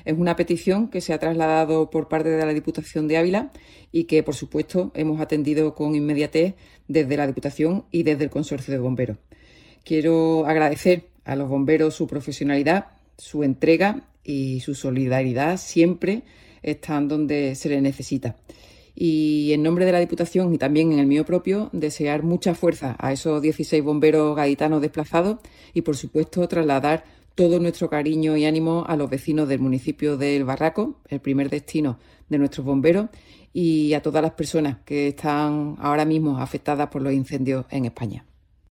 Es una petición que se ha trasladado por parte de la Diputación de Ávila y que, por supuesto, hemos atendido con inmediatez desde la Diputación y desde el Consorcio de Bomberos. Quiero agradecer a los bomberos su profesionalidad, su entrega y su solidaridad. Siempre están donde se les necesita. Y en nombre de la Diputación y también en el mío propio, desear mucha fuerza a esos 16 bomberos gaditanos desplazados y, por supuesto, trasladar todo nuestro cariño y ánimo a los vecinos del municipio del Barraco, el primer destino de nuestros bomberos, y a todas las personas que están ahora mismo afectadas por los incendios en España.